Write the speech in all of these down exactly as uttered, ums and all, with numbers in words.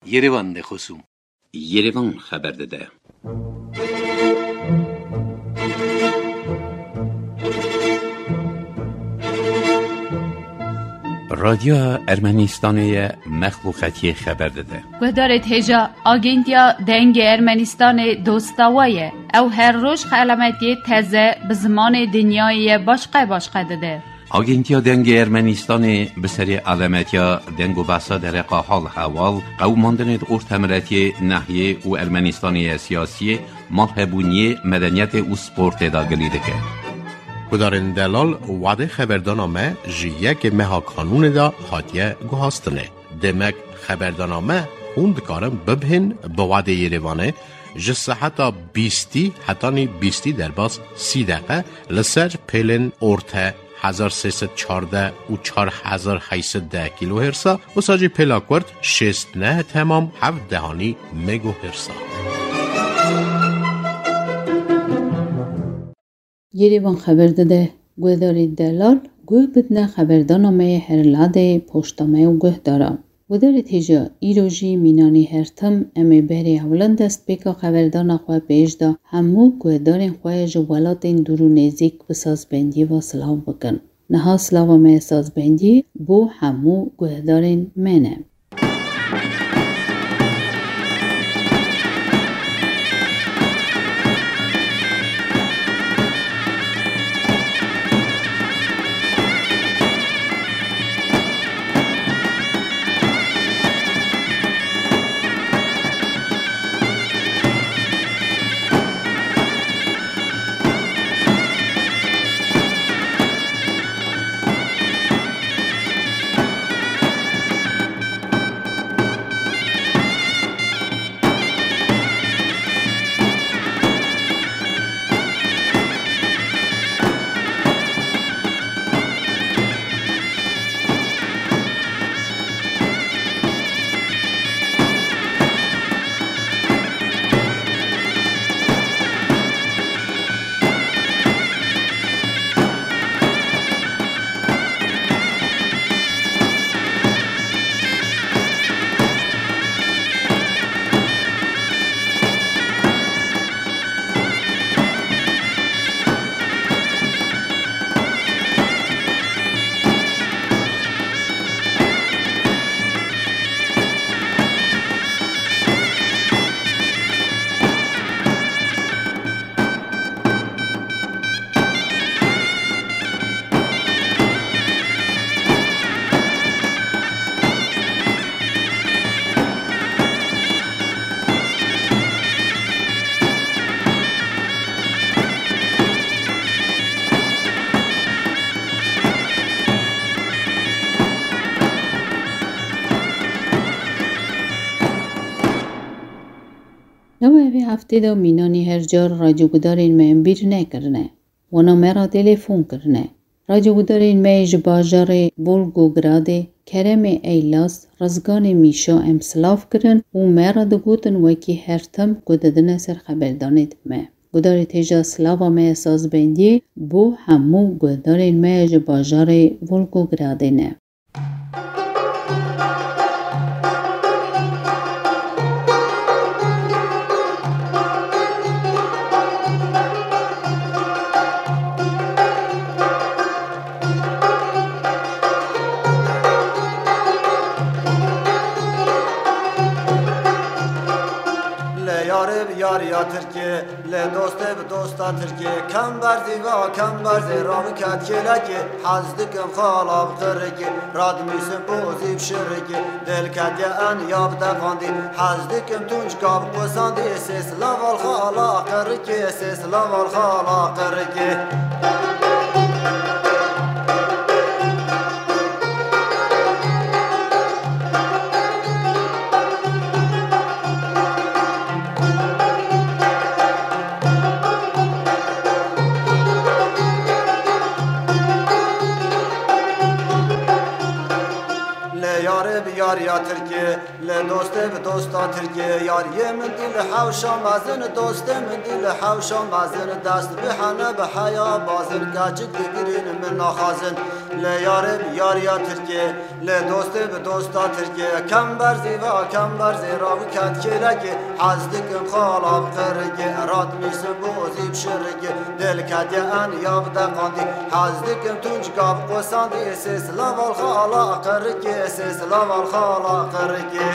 Yerevan de خصوم Yerevan خبر داده. رادیو ارمنستان مخلوقاتی خبر داده. و دارد هجا آگنتیا دنگ ارمنستان دوستاویه او هر روز خلمتی تازه به زمان دنیای باشقه باشقه داده. آگنتیا دنگ ارمنستان به سری علامتیا دنگ و بحثا در حال حوال قوماندن ارتمرتی نحیه و ارمنستانی سیاسی مرحبونی مدنیت و سپورت داگلی دکه. کدارن دلال وعده خبردانامه جیه که مها قانون دا حاتیه گوهاستنه. دمک خبردانامه خوند کارم ببهن با وعده یریوانه جسه حتی بیستی حتی نی بیستی در باز سی دقیقه لسر پیلن ارته هزار سیصد چارده و چار هزار هیصد ده کیلو هرسا و ساجی پلاکورد شست نه تمام هفت دهانی مگو هرسا. یریوان خبر داده گوداری دلال گوه بدنه خبردانامه هر لاده پشتامه و گوه دارم. گوداری تیجا ایروژی مینانی هرتم امی بری اولان دست بکا خبردان خواه بیجدا همو گوه دارین خواه جوالاتین درو نزیک بساز بندی و سلاو بکن. نها سلاو مه ساز بندی بو همو گوه دارین منه. نوعی هفته دا مینانی هر جار رادیو گدارین من بیر نکرنه. ونا مرا تلفون کرنه. رادیو گدارین من جباجار بولگوگراده کرم ایلاس رزگان میشا امسلاف کرن و مرا دگوتن وکی هرتم گددن سر خبردانید من. گداری تیجا سلاوا من اساس بندی بو همو گدارین من جباجار بولگوگراده نه. یاریا ترکیه ل دوست به دوستا ترکیه کم برزی و کم برزی رام کات کلاکی حزدکم خالاب قرکی راد میسم بوزی بشرکی دل کدیا ان یاب دفاندی حزدکم تونج کاب قساندی سیس لوال خالا قرکی سیس لوال خالا قرکی یاریا ترکیه ل دوست به دوستا ترکیه یاریه من دل حوشا مازن دوست من دل حوشا مازن دست به حنا به حیا بازن گاچ دیگرین من ناخازن لیاره بیار یا ترکیه لدوست به دوستا ترکیه کم برزی و کم برزی را کت کلگی حزدکم خالا قرگی راد میسم بوزی بشرگی دل کدی ان یاب دقاندی حزدکم تونج گاب قساندی سیسلا والخالا قرگی سیسلا والخالا قرگی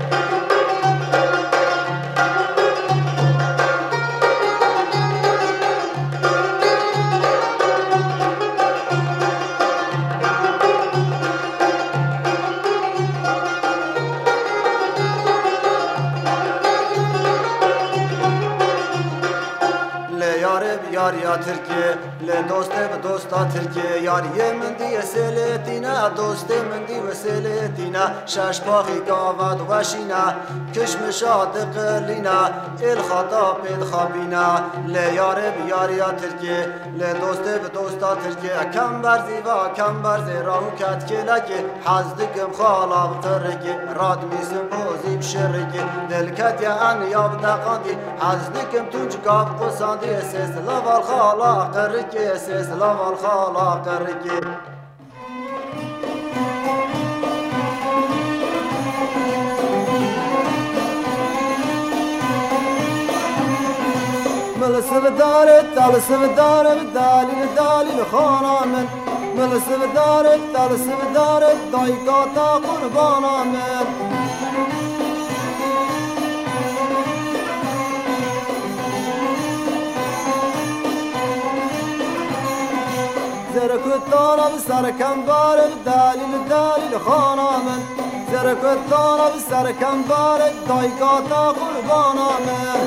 یار یا ترکیه لدوست به دوستا ترکیه یار یه من دی سلتینا دوست من دی وسلتینا شش پاخی گاواد وشینا کشمشاد قلینا الخطا پید خابینا لیار بیار یا ترکیه لدوست به دوستا ترکیه کم برزی و کم برزی راو کت کلگی حزدکم خالا قرگی راد میسم بوزی بشرگی دل کت یا ان یاب دقاندی حزدکم تونج گاب قساندی سیسلا والخالا قرگی سیسلا والخالا قرگی ملسب دارت تلسب دارت دلیل دلیل خانه من ملسب دارت تلسب دارت دایکاتا قربانه من زرکتانا بسرکم بارد دلیل دلیل خانه من زرکتانا بسرکم بارد دایکاتا قربانه من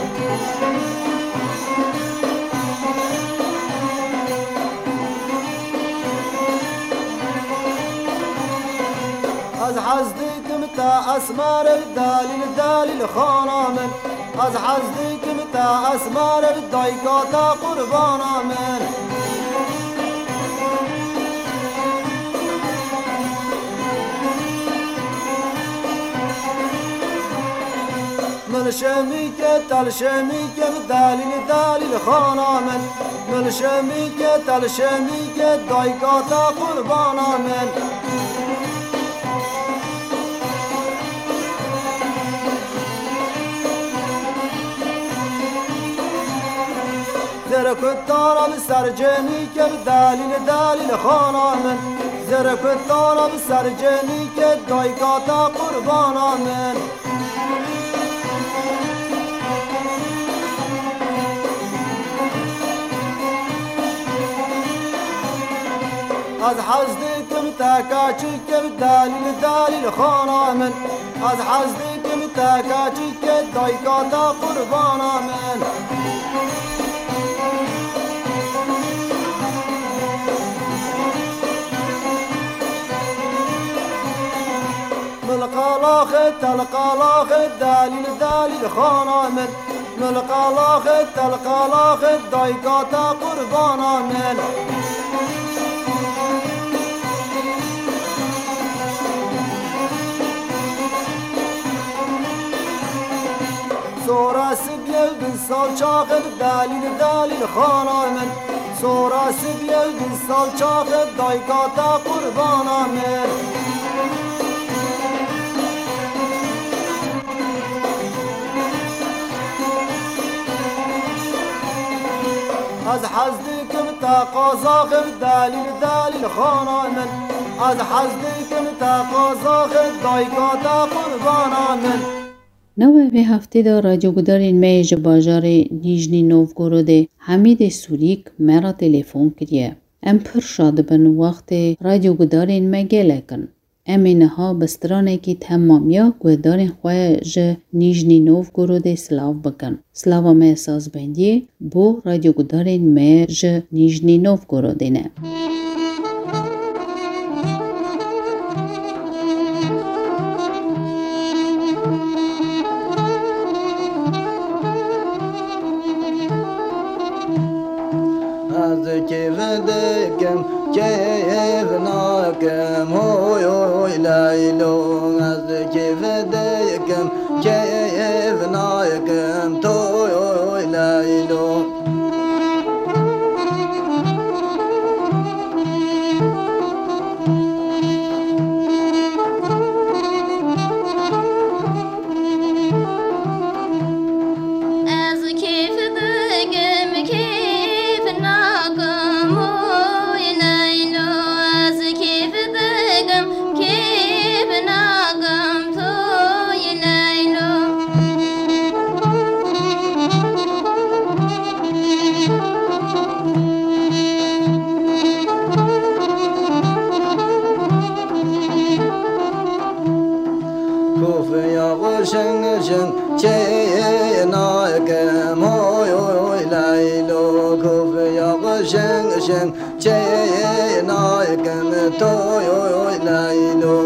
از حزدکم تا اسمار دلیل دلیل خانه من از حزدکم تا اسمار دایکاتا قربانه من من شمی که تل شمی که دلیل دلیل خانه من من شمی که تل شمی که دایکاتا قربانه من زرکتانا بسر جمی که دلیل دلیل خانه من زرکتانا بسر جمی که دایکاتا قربانه من از حزدکم تا کاچکم دلیل دلیل خانه من از حزدکم تا کاچکم دایکاتا قربانه من ملقالاخ تلقالاخ دلیل دلیل خانه من ملقالاخ تلقالاخ دایکاتا قربانه من سورا سبيل بن صالشاخ دلیل دلیل خانه من سورا سبيل بن صالشاخ دایکاتا قربانه من از حزدکم تا قازاخ دلیل دلیل خانه من از حزدکم تا قازاخ دایکاتا قربانه من نوه به هفته دا راجو گدارین میج باجار نیجنی نوفگورود حمید سوریک مرا تلیفون کریه. ام پر شاد بن وقت راجو گدارین مگله کن. امینها بسترانه کی تمامیا گدارین خواه جه نیجنی نوفگورود سلاو بکن. سلاو می ساز بندیه بو راجو گدارین میج نیجنی نوفگورودینه. كيفدكم كيفناكم هوي هوي ليلو كيفدكم كيفناكم توي هوي ليلو کوفه یا قشنگ شن چه ناکم های های لیلو کوفه یا قشنگ شن چه ناکم توی های لیلو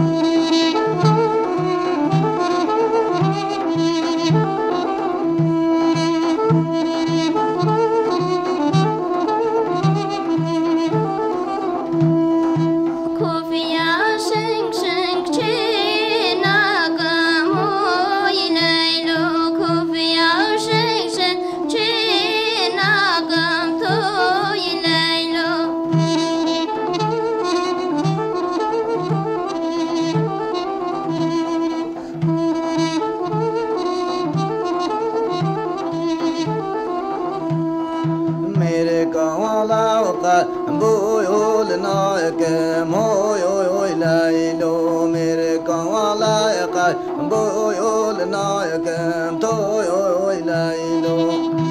بويول نايكم هوي هوي ليلو ميري كوالا يقاي بويول نايكم توي هوي ليلو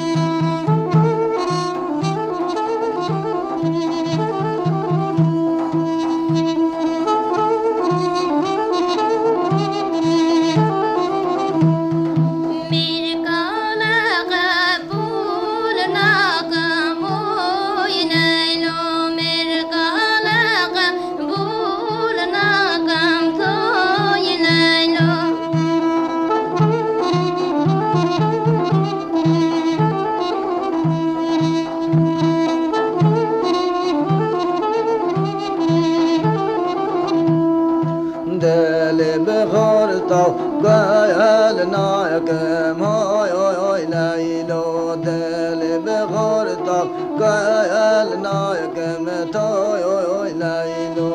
قال نايكم هوي هوي ليلو دل بغرطة قال نايكم توي هوي ليلو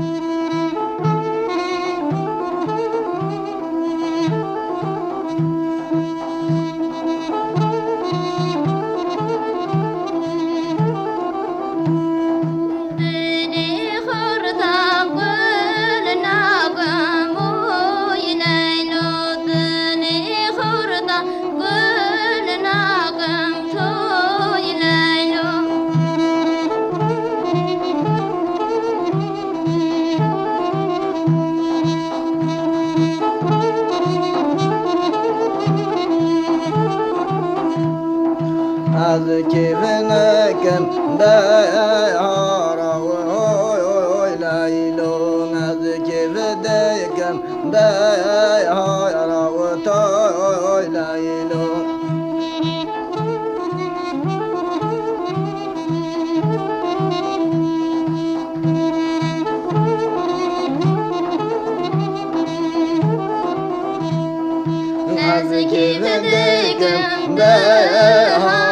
از کیفنکم دهارا وای وای لیلو از کیفدکم دهارا و تای لیلو از کیفدکم دهارا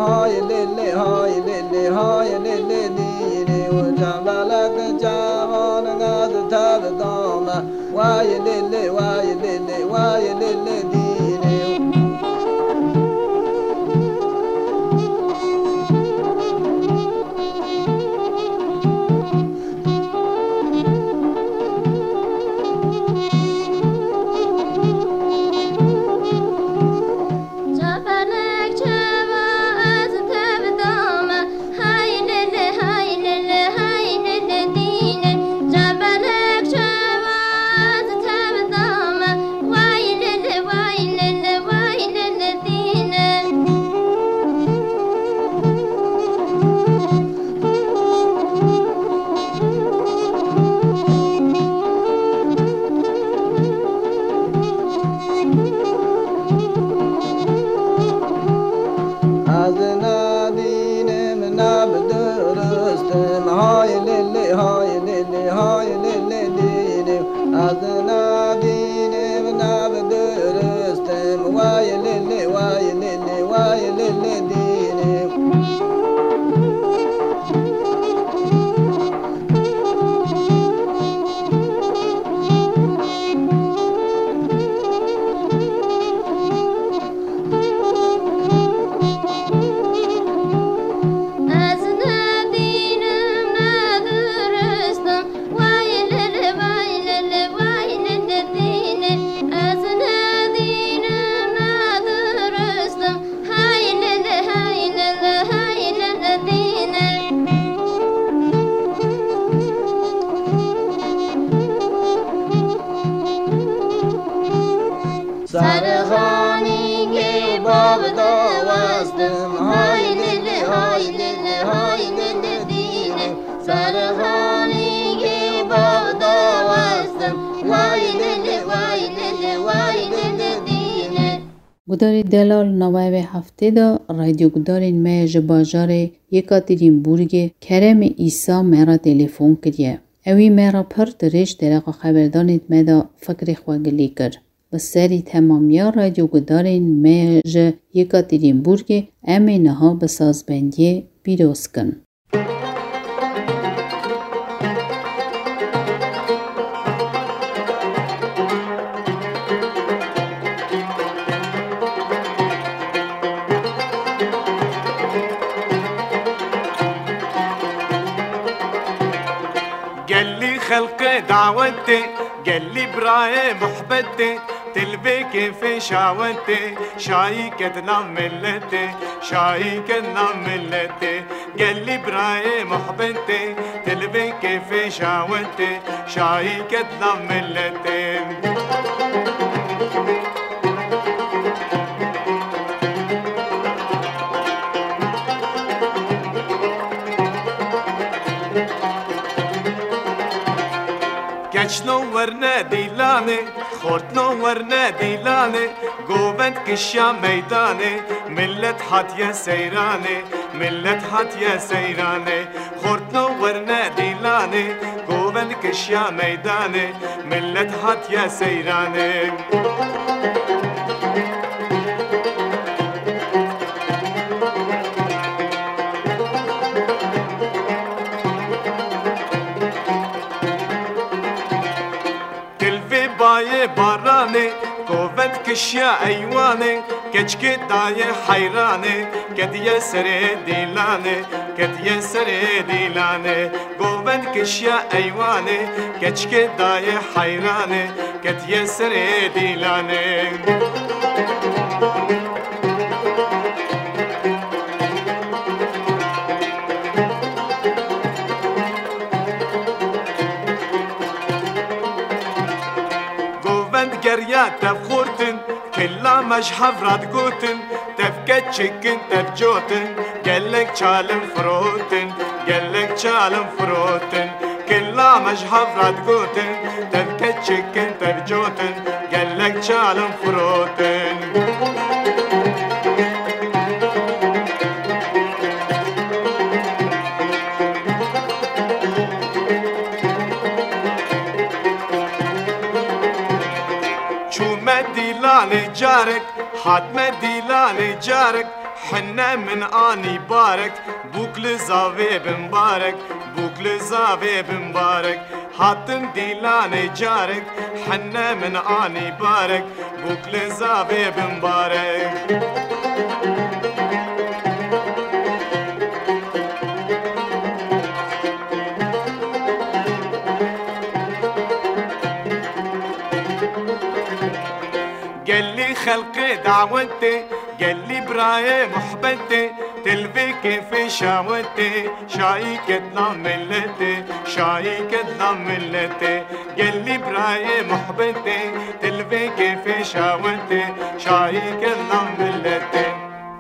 هاي للي هاي للي هاي للي ديني وجمالك جمال غاد تبدانا واي للي واي للي واي للي ديني گداری دلال نوای هفته دا رادیو گدارین میج باجار یکاترینبورگ کرم ایسا مرا تلفن کریه. اوی مرا پر درش درق خبردانید مدا فکر خواگلی کر. و سری تمامیا رادیو گدارین میج یکاترینبورگ امینها به سازبندی بیروز کن. خلق دعوتي قال لي براي محبتي تلبي في شاوتي شايك نام ملتي شايك نام ملتي قال لي براي محبتي تلبي في شاوتي شايك نام ملتي نورنا ديلاني خورت نورنا ديلاني قوبت كشيا ميداني ملت حتيا سيراني ملت حتيا سيراني خورت نورنا ديلاني قوبت كشيا ميداني ملت حتيا سيراني باراني قوت كشيا ايواني كچك داي حيراني كد يسري ديلاني كد يسري ديلاني قوت كشيا ايواني كچك داي حيراني كد يسري ديلاني يا تفخورتن كلا مجحف راد قوتن تفكت شكن تفجوتن قالك شالم فروتن قالك شالم فروتن كلا مجحف راد قوتن تفكت شكن تفجوتن قالك شالم فروتن ديلاني جارك حتما ديلاني جارك حنا من آني بارك بوكل زاوي بمبارك بوكل زاوي بمبارك هاتن ديلاني جارك حنا من آني بارك بوكل زاوي بمبارك قال لي خلقي دعوتي قال لي براي محبتي تلفي كيف شاوتي شايك ملتي شايك ملتي قال لي براي محبتي تلفي كيف شاوتي شايك ملتي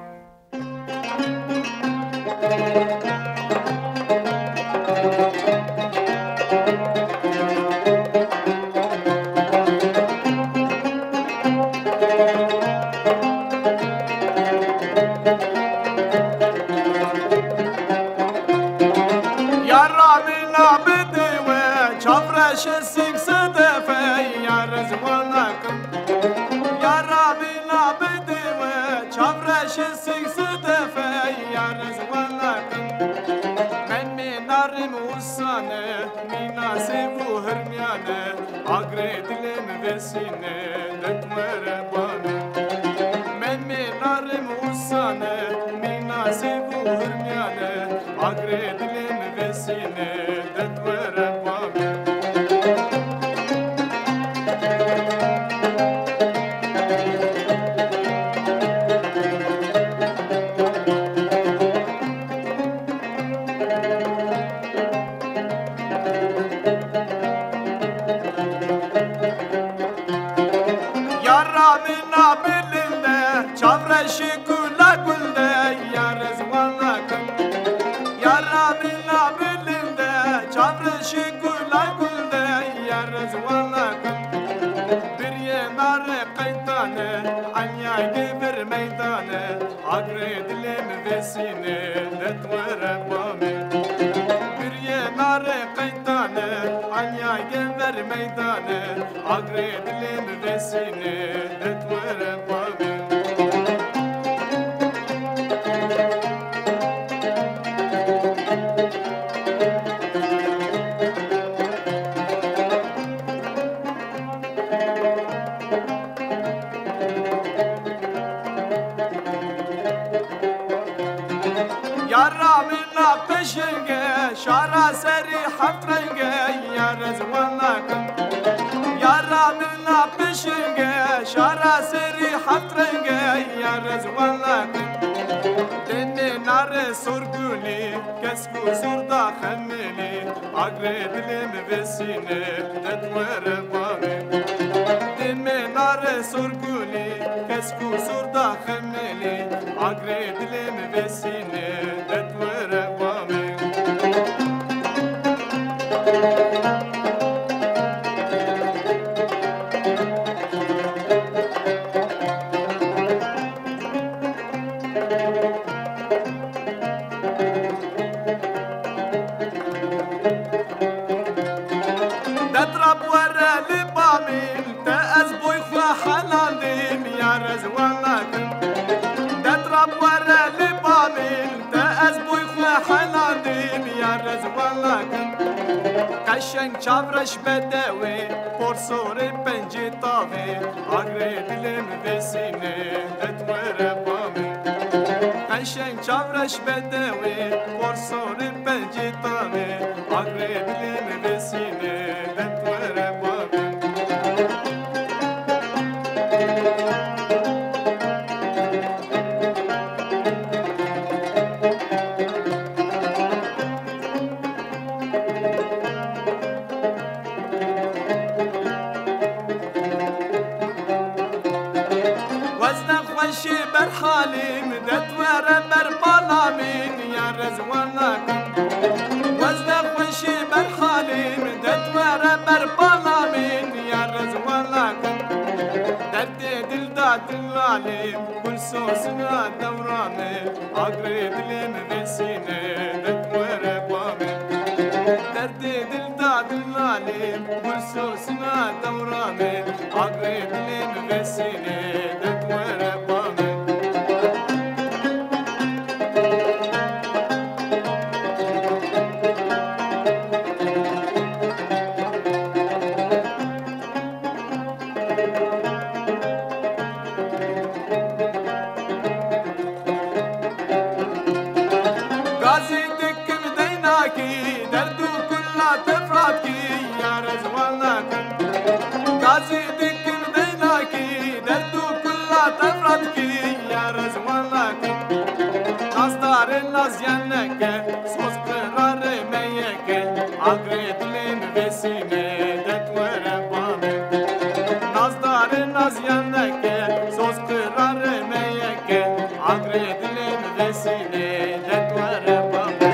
قشنگ چاورش بدوی پرسور پنجی تاوی آگری دلم بسینه دتور بامی قشنگ چاورش بدوی پرسور پنجی تاوی آگری دلم بسینه دتور بامی حالي مدت وربر بالامين يا رزوانكم وزن خوشي برحالي مدت وربر بالامين يا رزوانكم درد دل داد العالم كل سوسنا دورامي اقري دلم بسينه دت وربامي درد دل داد العالم كل سوسنا دورامي اقري دلم بسينه دت وربامي نازیانکه سوز قرار میکه آگری دلیم وسینه دتور بامه نازدار نازیانکه سوز قرار میکه آگری دلیم وسینه دتور بامه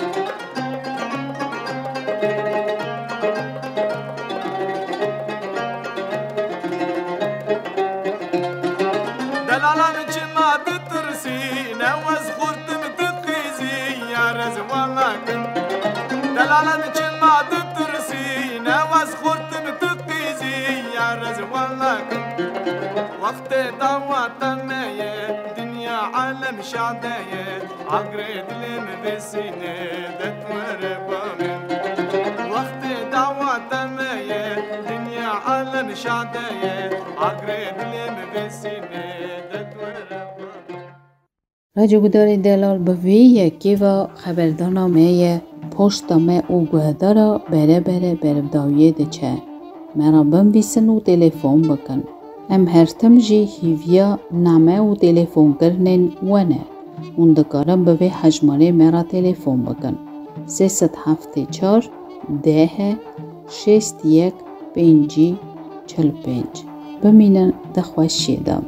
دلالم چی ما ترسی نواز خورتم تقیزی یا رزوانا کن دلالم چی ما ترسی نواز خورتم تقیزی یا رزوانا کن وقت دعوتم میه دنیا عالم شاده آگری دلیم بسینه دتور بامه وقت دعوتم میه دنیا عالم شاده آگری دلیم بسینه دتور بامه راجگوداری دلال به وی یکی و خبردارنامه پشتامه او گهدارا بره بره برداویه ده چه مرا بنویسن و تلفن بکن ام هرتم جی هیویا نامه و تلفن کرنن ونه اون دکارم به وی حجمانه مرا تلفن بکن سیست هفته چار ده شست یک پنجی چل پنج بمینن دخوشی دام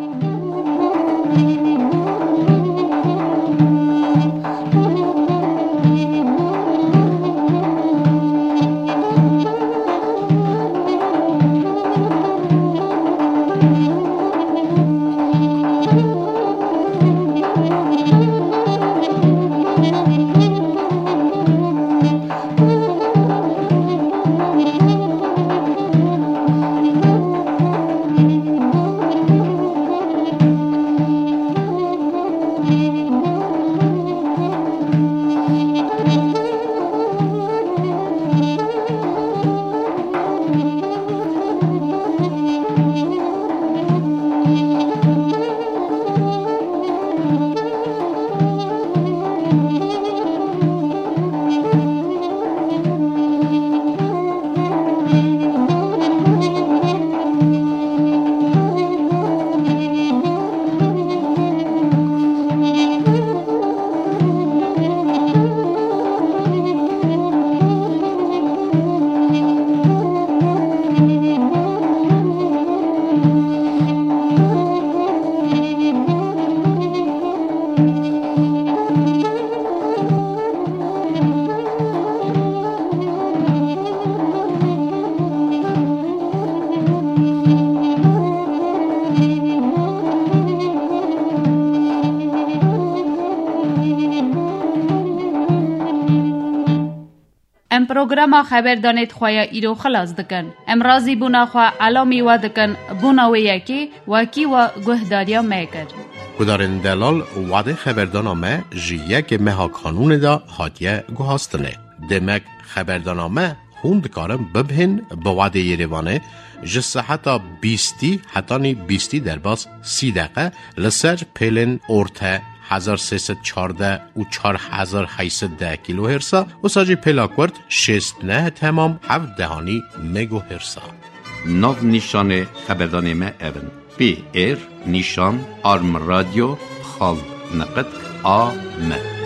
ام پروگرام خبر دانید خواه ایرو خلاص دکن. ام رازی بونا خواه علامی و دکن بونا و یکی وکی و گهداریا میکر. گدارن دلال وعده خبردانامه جیه که مها کانون دا هاتیه گوهاستنه. دمک خبردانامه خوند کارم ببهن با وعده یریوانه جسه حتی بیستی حتی نی بیستی در باز سی دقیقه لسر پیلن ارته هزار سیصد چارده و چار هزار هیصد ده کیلو هرسا و ساجی پلاکورد شست نه تمام هفت دهانی مگو هرسا. ناو نیشان خبردانامه اون پی ایر نیشان آرم رادیو خال نقد آ م